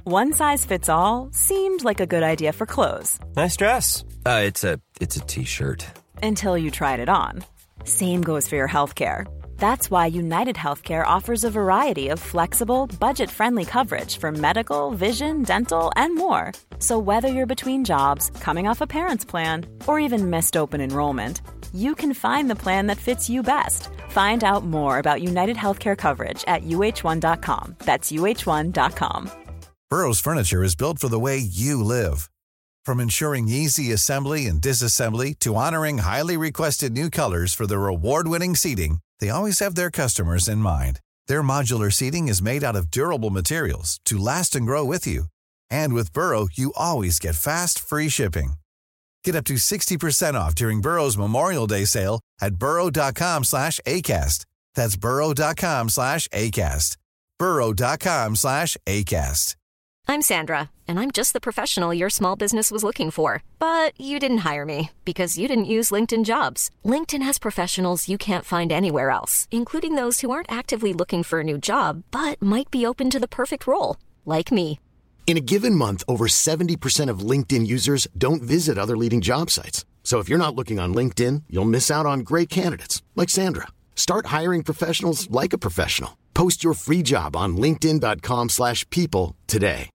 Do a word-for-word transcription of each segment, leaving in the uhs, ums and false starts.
One size fits all seemed like a good idea for clothes. Nice dress. Uh, it's a it's a t-shirt. Until you tried it on. Same goes for your healthcare. That's why United Healthcare offers a variety of flexible, budget-friendly coverage for medical, vision, dental, and more. So whether you're between jobs, coming off a parent's plan, or even missed open enrollment, you can find the plan that fits you best. Find out more about United Healthcare coverage at U H one dot com. That's U H one dot com. Burrow's furniture is built for the way you live. From ensuring easy assembly and disassembly to honoring highly requested new colors for their award-winning seating, they always have their customers in mind. Their modular seating is made out of durable materials to last and grow with you. And with Burrow, you always get fast, free shipping. Get up to sixty percent off during Burrow's Memorial Day sale at burrow.com slash ACAST. That's burrow.com slash ACAST. burrow.com slash ACAST. I'm Sandra, and I'm just the professional your small business was looking for. But you didn't hire me because you didn't use LinkedIn Jobs. LinkedIn has professionals you can't find anywhere else, including those who aren't actively looking for a new job, but might be open to the perfect role, like me. In a given month, over seventy percent of LinkedIn users don't visit other leading job sites. So if you're not looking on LinkedIn, you'll miss out on great candidates like Sandra. Start hiring professionals like a professional. Post your free job on linkedin.com slash people today.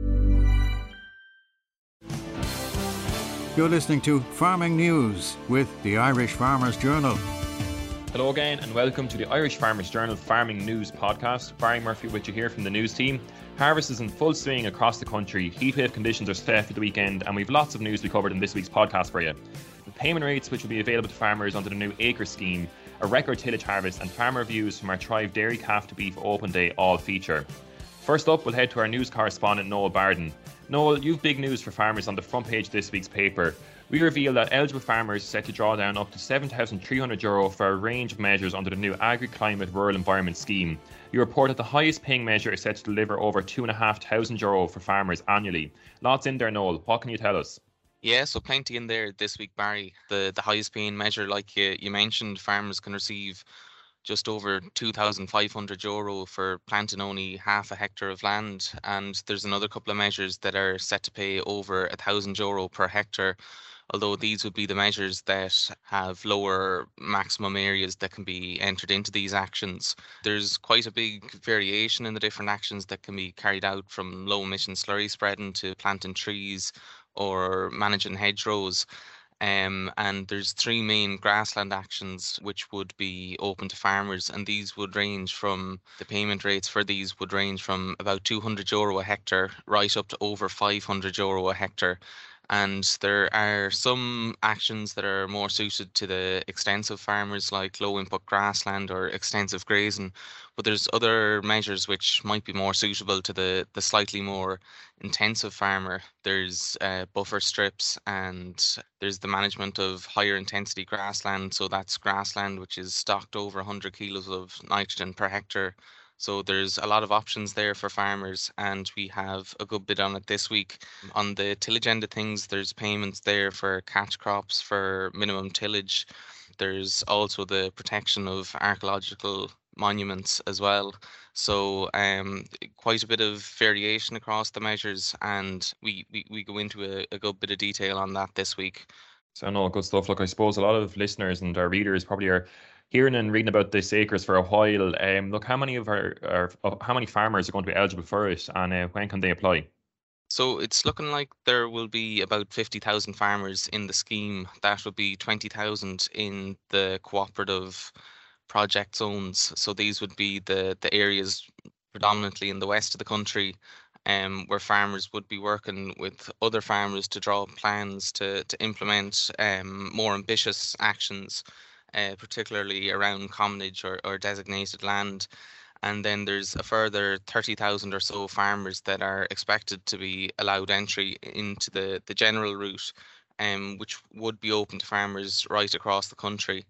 You're listening to Farming News with the Irish Farmers Journal. Hello again and welcome to the Irish Farmers Journal Farming News podcast. Barry Murphy with you here from the news team. Harvest is in full swing across the country. Heatwave conditions are set for the weekend and we've lots of news we covered in this week's podcast for you. The payment rates which will be available to farmers under the new Acre scheme, a record tillage harvest and farmer reviews from our Thrive Dairy Calf to Beef Open Day all feature. First up, we'll head to our news correspondent Noel Barden. Noel, you've big news for farmers on the front page of this week's paper. We reveal that eligible farmers are set to draw down up to seven thousand three hundred euro for a range of measures under the new Agri-Climate Rural Environment Scheme. You report that the highest paying measure is set to deliver over two thousand five hundred euro for farmers annually. Lots in there, Noel. What can you tell us? Yeah, so plenty in there this week, Barry. The the highest paying measure, like you, you mentioned, farmers can receive just over two thousand five hundred euro for planting only half a hectare of land. And there's another couple of measures that are set to pay over one thousand euro per hectare, although these would be the measures that have lower maximum areas that can be entered into these actions. There's quite a big variation in the different actions that can be carried out, from low emission slurry spreading to planting trees or managing hedgerows. Um, and there's three main grassland actions which would be open to farmers, and these would range from, the payment rates for these would range from about two hundred euro a hectare right up to over five hundred euro a hectare. And there are some actions that are more suited to the extensive farmers, like low input grassland or extensive grazing, but there's other measures which might be more suitable to the, the slightly more intensive farmer. There's uh, buffer strips, and there's the management of higher intensity grassland. So that's grassland which is stocked over one hundred kilos of nitrogen per hectare. So there's a lot of options there for farmers, and we have a good bit on it this week. On the tillage end of things, there's payments there for catch crops for minimum tillage. There's also the protection of archaeological monuments as well. So um, quite a bit of variation across the measures, and we, we, we go into a, a good bit of detail on that this week. So no, good stuff. Look, I suppose a lot of listeners and our readers probably are hearing and reading about this acres for a while. Um, look, how many of our, our uh, how many farmers are going to be eligible for it, and uh, when can they apply? So it's looking like there will be about fifty thousand farmers in the scheme. That will be twenty thousand in the cooperative project zones. So these would be the, the areas predominantly in the west of the country, um, where farmers would be working with other farmers to draw plans to, to implement um, more ambitious actions, Uh, particularly around commonage or, or designated land. And then there's a further thirty thousand or so farmers that are expected to be allowed entry into the, the general route, um, which would be open to farmers right across the country.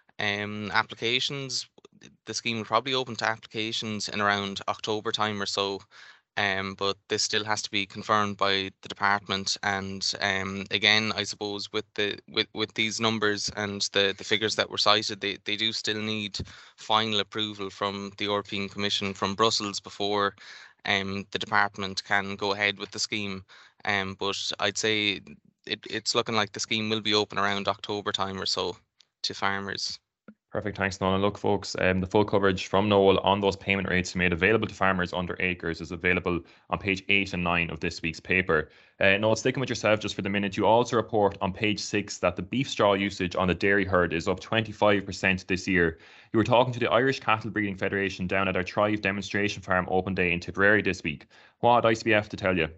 Um, applications, the scheme will probably open to applications in around October time or so. Um, but this still has to be confirmed by the department, and um, again, I suppose with the with, with these numbers and the, the figures that were cited, they, they do still need final approval from the European Commission, from Brussels, before um, the department can go ahead with the scheme. Um, but I'd say it, it's looking like the scheme will be open around October time or so to farmers. Perfect, thanks, Noel. And look, folks, um, the full coverage from Noel on those payment rates made available to farmers under acres is available on page eight and nine of this week's paper. Uh, Noel, sticking with yourself just for the minute, you also report on page six that the beef straw usage on the dairy herd is up twenty-five percent this year. You were talking to the Irish Cattle Breeding Federation down at our Thrive demonstration farm open day in Tipperary this week. What had I C B F to tell you?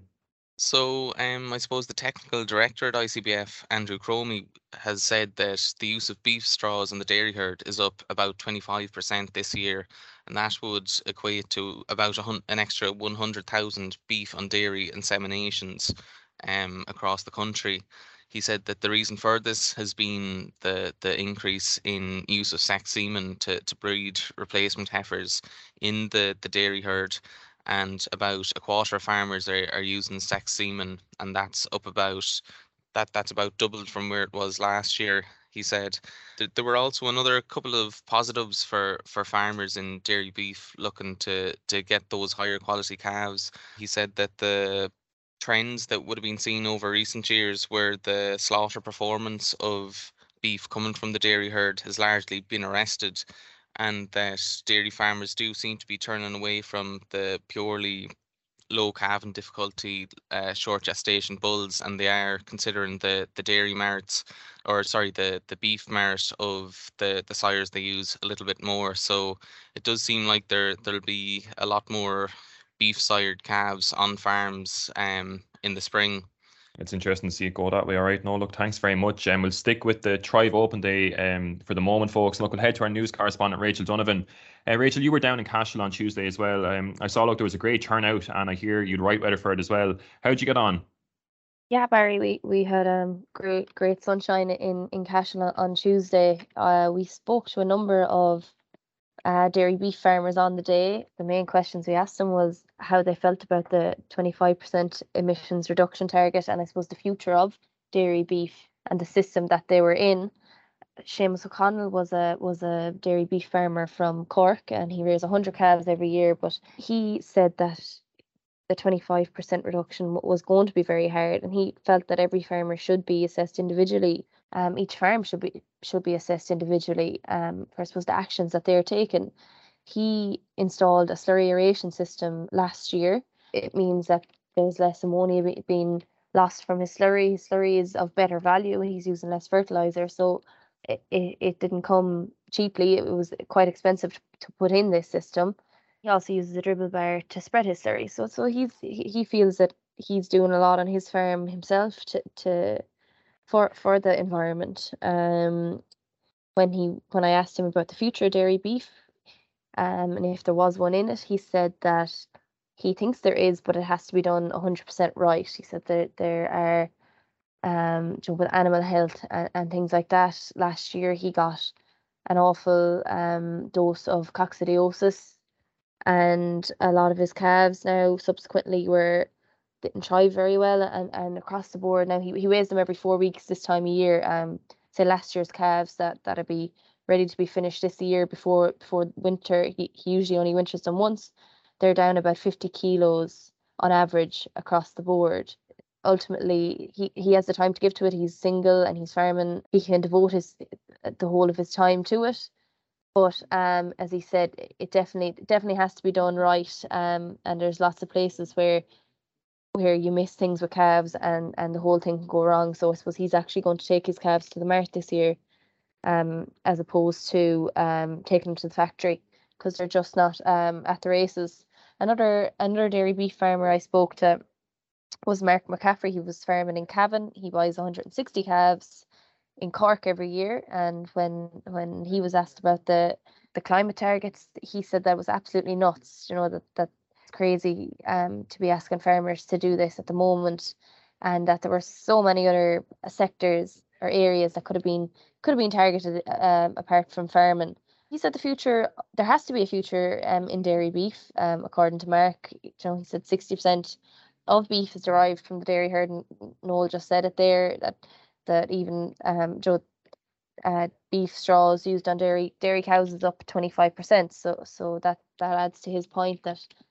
So, um, I suppose the technical director at I C B F, Andrew Cromie, has said that the use of beef straws in the dairy herd is up about twenty-five percent this year, and that would equate to about a hun- an extra one hundred thousand beef on dairy inseminations um, across the country. He said that the reason for this has been the, the increase in use of sex semen to, to breed replacement heifers in the, the dairy herd, and about a quarter of farmers are, are using sex semen, and that's up about that that's about doubled from where it was last year. He said that there were also another couple of positives for, for farmers in dairy beef looking to to get those higher quality calves. He said that the trends that would have been seen over recent years where the slaughter performance of beef coming from the dairy herd has largely been arrested, and that dairy farmers do seem to be turning away from the purely low calving difficulty uh, short gestation bulls, and they are considering the the dairy merits, or sorry, the the beef merit of the the sires they use a little bit more. So it does seem like there there'll be a lot more beef sired calves on farms um in the spring. It's interesting to see it go that way. All right, no, look, thanks very much. And um, we'll stick with the Thrive Open Day um, for the moment, folks. Look, we'll head to our news correspondent, Rachel Donovan. Uh, Rachel, you were down in Cashel on Tuesday as well. Um, I saw, look, there was a great turnout, and I hear you'd right weather for it as well. How'd you get on? Yeah, Barry, we, we had um great great sunshine in, in Cashel on, on Tuesday. Uh, we spoke to a number of uh, dairy beef farmers on the day. The main questions we asked them was how they felt about the twenty-five percent emissions reduction target, and I suppose the future of dairy beef and the system that they were in. Seamus O'Connell was a was a dairy beef farmer from Cork, and he rears one hundred calves every year, but he said that the twenty-five percent reduction was going to be very hard, and he felt that every farmer should be assessed individually. Um, each farm should be should be assessed individually um, for, I suppose, the actions that they're taking. He installed a slurry aeration system last year. It means that there's less ammonia being lost from his slurry. His slurry is of better value. He's using less fertilizer, so it, it, it didn't come cheaply. It was quite expensive to, to put in this system. He also uses a dribble bar to spread his slurry. So so he's he feels that he's doing a lot on his farm himself to to for for the environment. Um, when he when I asked him about the future of dairy beef, um, and if there was one in it, he said that he thinks there is, but it has to be done one hundred percent right. He said that there are, um, you know, with animal health and, and things like that. Last year he got an awful um dose of coccidiosis, and a lot of his calves now subsequently were didn't thrive very well, and, and across the board now he, he weighs them every four weeks this time of year. Um say last year's calves that that'd be ready to be finished this year before before winter, he, he usually only winters them once. They're down about fifty kilos on average across the board. Ultimately he, he has the time to give to it. He's single and he's farming. He can devote his the whole of his time to it. But um, as he said, it definitely definitely has to be done right. Um, and there's lots of places where where you miss things with calves, and, and the whole thing can go wrong. So I suppose he's actually going to take his calves to the mart this year, um, as opposed to um taking them to the factory, because they're just not um at the races. Another another dairy beef farmer I spoke to was Mark McCaffrey. He was farming in Cavan. He buys one hundred sixty calves in Cork every year, and when when he was asked about the the climate targets, he said that was absolutely nuts. You know, that that it's crazy um to be asking farmers to do this at the moment, and that there were so many other sectors or areas that could have been could have been targeted um apart from farming. He said the future, there has to be a future um in dairy beef. Um according to Mark, you know, he said sixty percent of beef is derived from the dairy herd, and Noel just said it there, that that even um Joe, uh, beef straws used on dairy dairy cows is up twenty-five percent. So so that that adds to his point that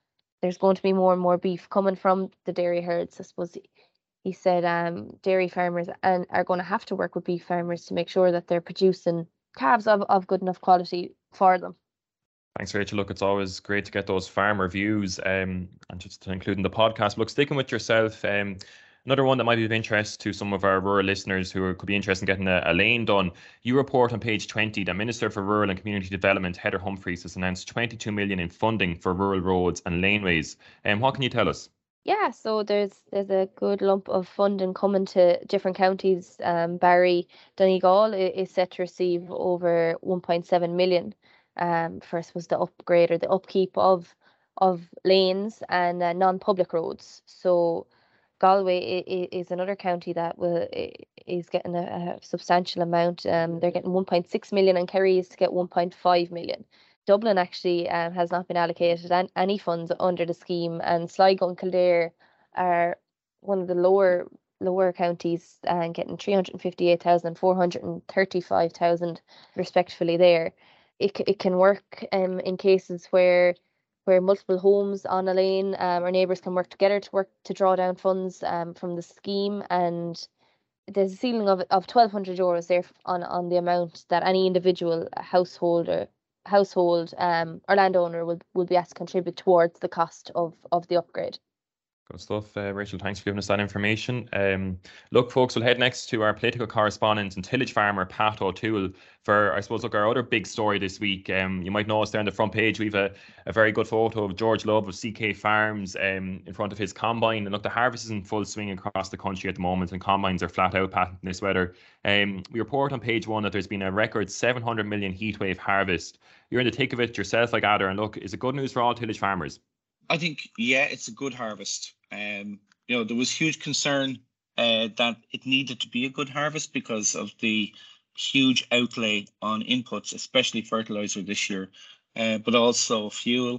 there's going to be more and more beef coming from the dairy herds. I suppose he, he said um, dairy farmers and are going to have to work with beef farmers to make sure that they're producing calves of, of good enough quality for them. Thanks, Rachel. Look, it's always great to get those farmer views um, and just to include in the podcast. Look, sticking with yourself, um, another one that might be of interest to some of our rural listeners who could be interested in getting a, a lane done. You report on page twenty that Minister for Rural and Community Development, Heather Humphreys, has announced twenty-two million in funding for rural roads and laneways. Um, what can you tell us? Yeah, so there's there's a good lump of funding coming to different counties. Um, Barry, Donegal is set to receive over one point seven million. Um, first was the upgrade or the upkeep of of lanes and uh, non-public roads. So Galway is another county that will is getting a, a substantial amount. Um, they're getting one point six million, and Kerry is to get one point five million. Dublin actually um, has not been allocated an, any funds under the scheme, and Sligo and Kildare are one of the lower lower counties and uh, getting three hundred fifty-eight thousand and four hundred thirty-five thousand respectively there. It it can work um, in cases where where multiple homes on a lane um, or neighbours can work together to work to draw down funds um, from the scheme, and there's a ceiling of of twelve hundred euros there on on the amount that any individual household or household um, or landowner will will be asked to contribute towards the cost of of the upgrade. Good stuff, uh, Rachel. Thanks for giving us that information. Um, look, folks, we'll head next to our political correspondent and tillage farmer, Pat O'Toole, for, I suppose, look, our other big story this week. Um, you might notice there on the front page, we've a, a very good photo of George Love of C K Farms um, in front of his combine. And look, the harvest is in full swing across the country at the moment, and combines are flat out, Pat, in this weather. Um, we report on page one that there's been a record seven hundred million heatwave harvest. You're in the thick of it yourself, I gather. And look, is it good news for all tillage farmers? I think, yeah, it's a good harvest. Um, you know, there was huge concern uh, that it needed to be a good harvest because of the huge outlay on inputs, especially fertilizer this year, uh, but also fuel,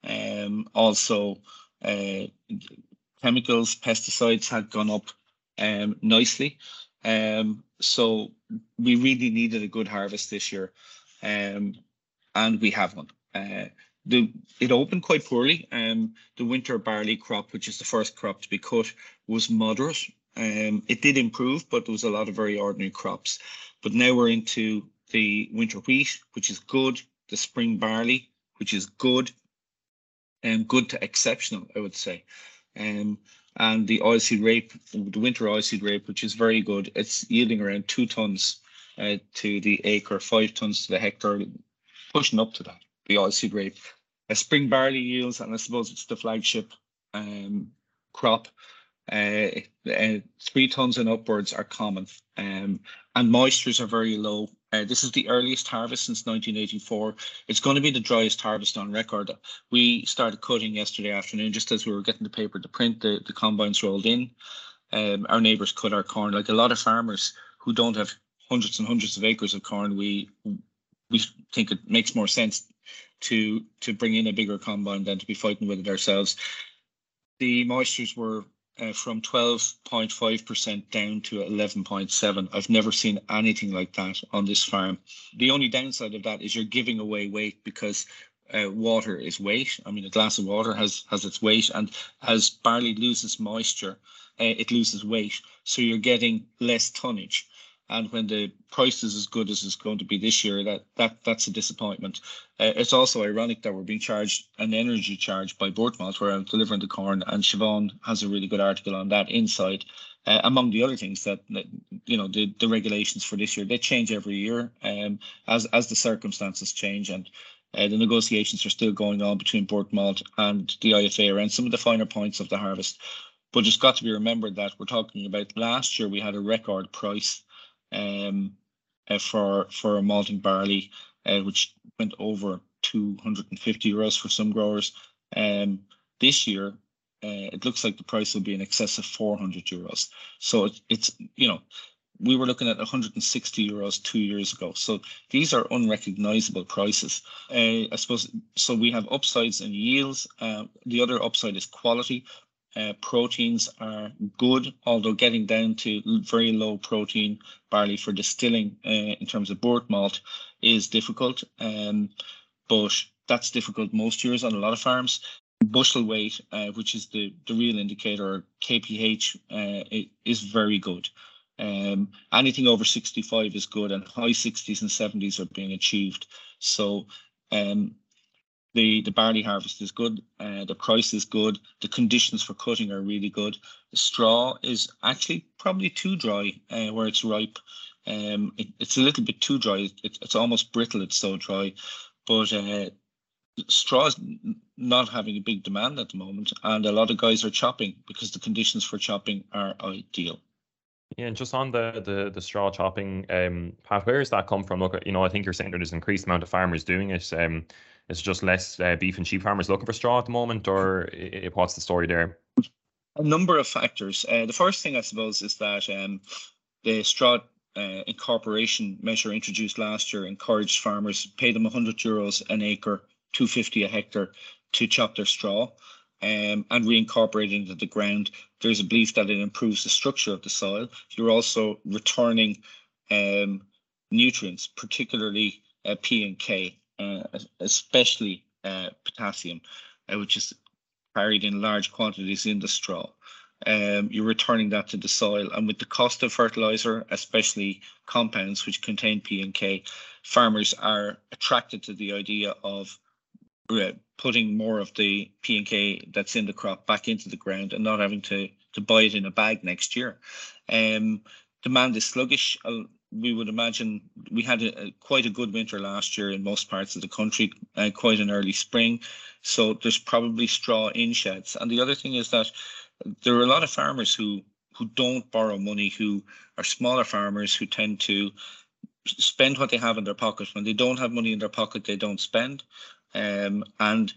um, also uh, chemicals, pesticides had gone up um, nicely. Um, so we really needed a good harvest this year, um, and we have one. Uh, The, it opened quite poorly. Um, the winter barley crop, which is the first crop to be cut, was moderate. Um, it did improve, but there was a lot of very ordinary crops. But now we're into the winter wheat, which is good. The spring barley, which is good, and um, good to exceptional, I would say. Um, and the oilseed rape, the winter oilseed rape, which is very good. It's yielding around two tons uh, to the acre, five tons to the hectare, pushing up to that. The oilseed rape, a spring barley yields, and I suppose it's the flagship um, crop. Uh, uh, three tons and upwards are common, um, and moistures are very low. Uh, this is the earliest harvest since nineteen eighty-four. It's going to be the driest harvest on record. We started cutting yesterday afternoon, just as we were getting the paper to print. The, the combines rolled in. Um, our neighbours cut our corn. Like a lot of farmers who don't have hundreds and hundreds of acres of corn, we we think it makes more sense to to bring in a bigger combine than to be fighting with it ourselves. The moistures were uh, from twelve point five percent down to eleven point seven. I've never seen anything like that on this farm. The only downside of that is you're giving away weight, because uh, water is weight. I mean, a glass of water has, has its weight, and as barley loses moisture, uh, it loses weight. So you're getting less tonnage. And when the price is as good as it's going to be this year, that that that's a disappointment. Uh, it's also ironic that we're being charged an energy charge by Bournemouth, where I'm delivering the corn, and Siobhan has a really good article on that inside. Uh, among the other things that, that you know, the, the regulations for this year, they change every year um, as as the circumstances change, and uh, the negotiations are still going on between Bournemouth and the I F A around some of the finer points of the harvest. But it's got to be remembered that we're talking about last year we had a record price um uh, for for malting barley, uh, which went over two hundred fifty euros for some growers. Um this year uh, it looks like the price will be in excess of four hundred euros. So it, it's you know we were looking at one hundred sixty euros two years ago. So these are unrecognizable prices. uh, I suppose so. We have upsides in yields. Uh, the other upside is quality. Uh, proteins are good, although getting down to very low protein barley for distilling uh, in terms of Boort malt is difficult. Um, but that's difficult most years on a lot of farms. bushel weight, uh, which is the, the real indicator, K P H, uh, it is very good. Um, anything over sixty-five is good, and high sixties and seventies are being achieved. So um, the, the barley harvest is good, uh, the price is good, the conditions for cutting are really good. The straw is actually probably too dry uh, where it's ripe. Um, it, it's a little bit too dry. It, it's almost brittle, it's so dry. But uh, straw is not having a big demand at the moment, and a lot of guys are chopping because the conditions for chopping are ideal. Yeah, and just on the the, the straw chopping, um, Pat, where does that come from? Look, you know, I think you're saying there's an increased amount of farmers doing it. Um, it's just less uh, beef and sheep farmers looking for straw at the moment, or I, I, what's the story there? A number of factors. Uh, the first thing, I suppose, is that um, the straw uh, incorporation measure introduced last year encouraged farmers, paid them one hundred euros an acre, two fifty a hectare, to chop their straw. Um, and reincorporating into the ground. There's a belief that it improves the structure of the soil. You're also returning um, nutrients, particularly uh, P and K, uh, especially uh, potassium, uh, which is carried in large quantities in the straw. Um, you're returning that to the soil. And with the cost of fertilizer, especially compounds which contain P and K, farmers are attracted to the idea of uh, putting more of the P and K that's in the crop back into the ground and not having to, to buy it in a bag next year. Um, demand is sluggish. Uh, we would imagine we had a, a, quite a good winter last year in most parts of the country, uh, quite an early spring. So there's probably straw in sheds. And the other thing is that there are a lot of farmers who, who don't borrow money, who are smaller farmers who tend to spend what they have in their pocket. When they don't have money in their pocket, they don't spend. Um, and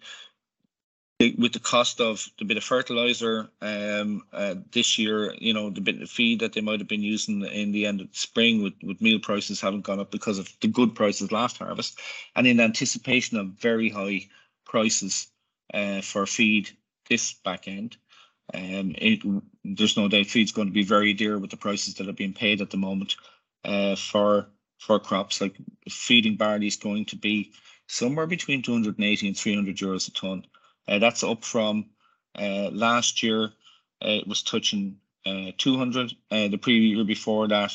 they, with the cost of the bit of fertilizer um, uh, this year, you know, the bit of feed that they might have been using in the end of the spring, with, with meal prices haven't gone up because of the good prices last harvest, and in anticipation of very high prices uh, for feed this back end. Um, it, there's no doubt feed's going to be very dear with the prices that are being paid at the moment uh, for for crops. Like feeding barley is going to be somewhere between two hundred eighty and three hundred euros a tonne. Uh, that's up from uh, last year. Uh, it was touching uh, two hundred. Uh, the previous year before that,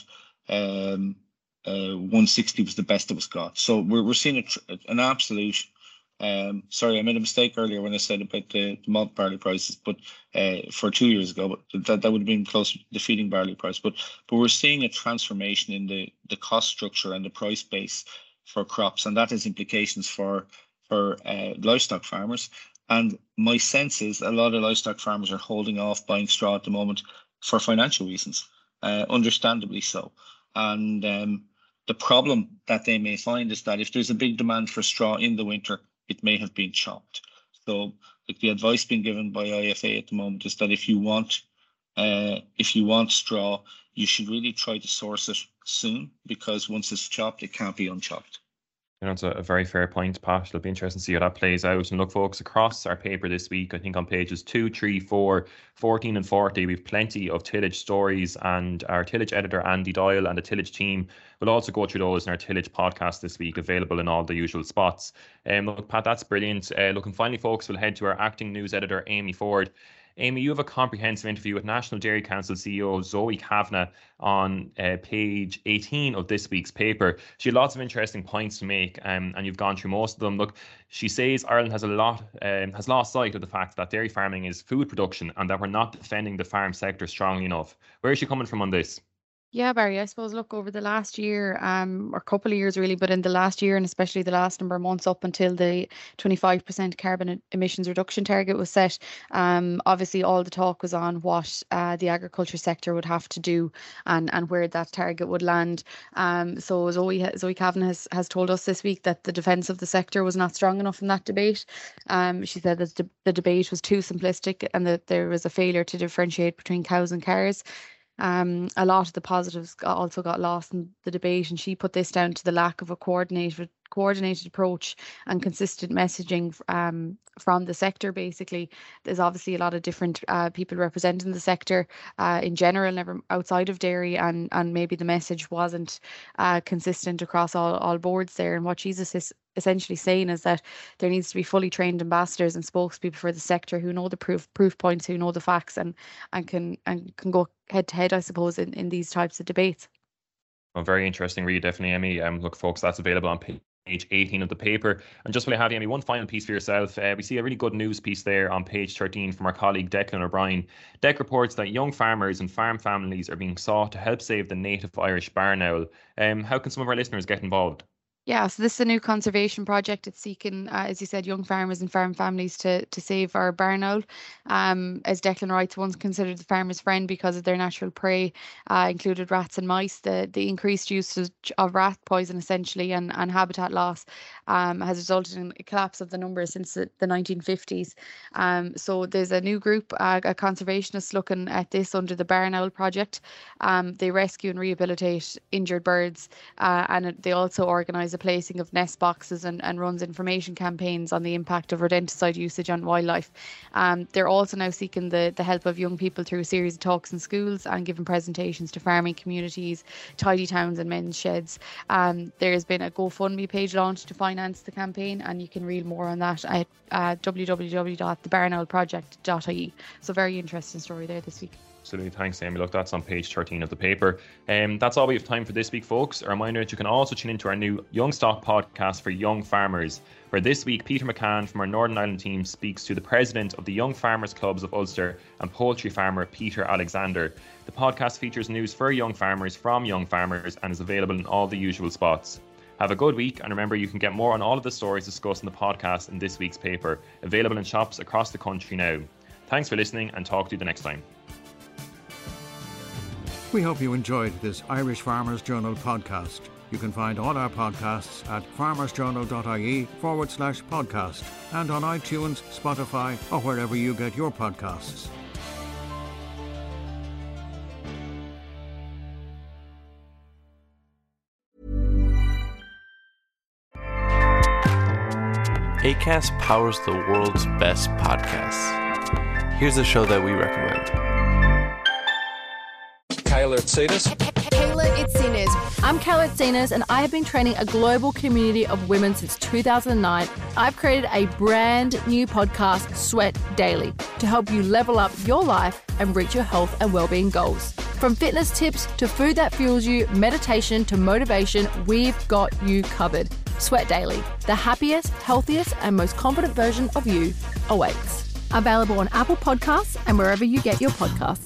um, uh, one sixty was the best it was got. So we're we're seeing a tr- an absolute. Um, sorry, I made a mistake earlier when I said about the, the malt barley prices, but uh, for two years ago, but that, that would have been close to the feeding barley price. But but we're seeing a transformation in the, the cost structure and the price base for crops, and that has implications for for uh, livestock farmers. And my sense is a lot of livestock farmers are holding off buying straw at the moment for financial reasons, uh, understandably so. And um, the problem that they may find is that if there's a big demand for straw in the winter, it may have been chopped. So like the advice being given by I F A at the moment is that if you want uh, if you want straw, you should really try to source it soon, because once it's chopped, it can't be unchopped. You know, it's a, a very fair point, Pat. It'll be interesting to see how that plays out. And look, folks, across our paper this week, I think on pages two, three, four, fourteen and forty, we've plenty of tillage stories, and our tillage editor, Andy Doyle, and the tillage team will also go through those in our tillage podcast this week, available in all the usual spots. Um, look, Pat, that's brilliant. Uh, look, and finally, folks, we'll head to our acting news editor, Amy Ford. Amy, you have a comprehensive interview with National Dairy Council C E O Zoe Kavanagh on uh, page eighteen of this week's paper. She had lots of interesting points to make, um, and you've gone through most of them. Look, she says Ireland has a lot um, has lost sight of the fact that dairy farming is food production and that we're not defending the farm sector strongly enough. Where is she coming from on this? Yeah, Barry, I suppose, look, over the last year, um, or couple of years really, but in the last year and especially the last number of months up until the twenty-five percent carbon emissions reduction target was set, um, obviously all the talk was on what uh, the agriculture sector would have to do and, and where that target would land. Um, so Zoe, Zoe Kavanagh has, has told us this week that the defence of the sector was not strong enough in that debate. Um, she said that the, the debate was too simplistic and that there was a failure to differentiate between cows and cars. Um, a lot of the positives got, also got lost in the debate, and she put this down to the lack of a coordinated coordinated approach and consistent messaging um, from the sector. Basically, there's obviously a lot of different uh, people representing the sector uh, in general, never outside of dairy, and and maybe the message wasn't uh, consistent across all, all boards there. And what she's assist- essentially saying is that there needs to be fully trained ambassadors and spokespeople for the sector who know the proof proof points, who know the facts, and and can and can go head to head, I suppose, in, in these types of debates. Well, very interesting read, definitely, Emmy. Um, look, folks, that's available on page eighteen of the paper. And just while I have you, Emmy, one final piece for yourself. Uh, we see a really good news piece there on page thirteen from our colleague Declan O'Brien. Dec reports that young farmers and farm families are being sought to help save the native Irish barn owl. Um, how can some of our listeners get involved? Yeah, so this is a new conservation project. It's seeking, uh, as you said, young farmers and farm families to to save our barn owl. Um, as Declan writes, once considered the farmer's friend because of their natural prey, uh, included rats and mice. The the increased usage of rat poison, essentially, and, and habitat loss um, has resulted in a collapse of the numbers since the, the nineteen fifties. Um, so there's a new group, uh, a conservationist, looking at this under the Barn Owl Project. Um, they rescue and rehabilitate injured birds, uh, and they also organise the placing of nest boxes and, and runs information campaigns on the impact of rodenticide usage on wildlife. Um, they're also now seeking the, the help of young people through a series of talks in schools and giving presentations to farming communities, tidy towns and men's sheds. Um, there has been a GoFundMe page launched to finance the campaign, and you can read more on that at uh, w w w dot the barn owl project dot i e. So very interesting story there this week. Absolutely. Thanks, Amy. Look, that's on page thirteen of the paper. Um, that's all we have time for this week, folks. A reminder that you can also tune into our new Young Stock podcast for young farmers, where this week Peter McCann from our Northern Ireland team speaks to the president of the Young Farmers Clubs of Ulster and poultry farmer Peter Alexander. The podcast features news for young farmers from young farmers and is available in all the usual spots. Have a good week, and remember you can get more on all of the stories discussed in the podcast in this week's paper, available in shops across the country now. Thanks for listening, and talk to you the next time. We hope you enjoyed this Irish Farmers Journal podcast. You can find all our podcasts at farmersjournal.ie forward slash podcast and on iTunes, Spotify, or wherever you get your podcasts. Acast powers the world's best podcasts. Here's a show that we recommend. Kayla Itsinas. Kayla Itsinas. I'm Kayla Itsinas, and I have been training a global community of women since two thousand nine. I've created a brand new podcast, Sweat Daily, to help you level up your life and reach your health and well-being goals. From fitness tips to food that fuels you, meditation to motivation, we've got you covered. Sweat Daily, the happiest, healthiest, and most confident version of you awaits. Available on Apple Podcasts and wherever you get your podcasts.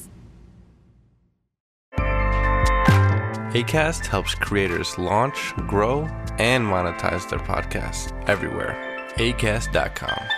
Acast helps creators launch, grow, and monetize their podcasts everywhere. acast dot com.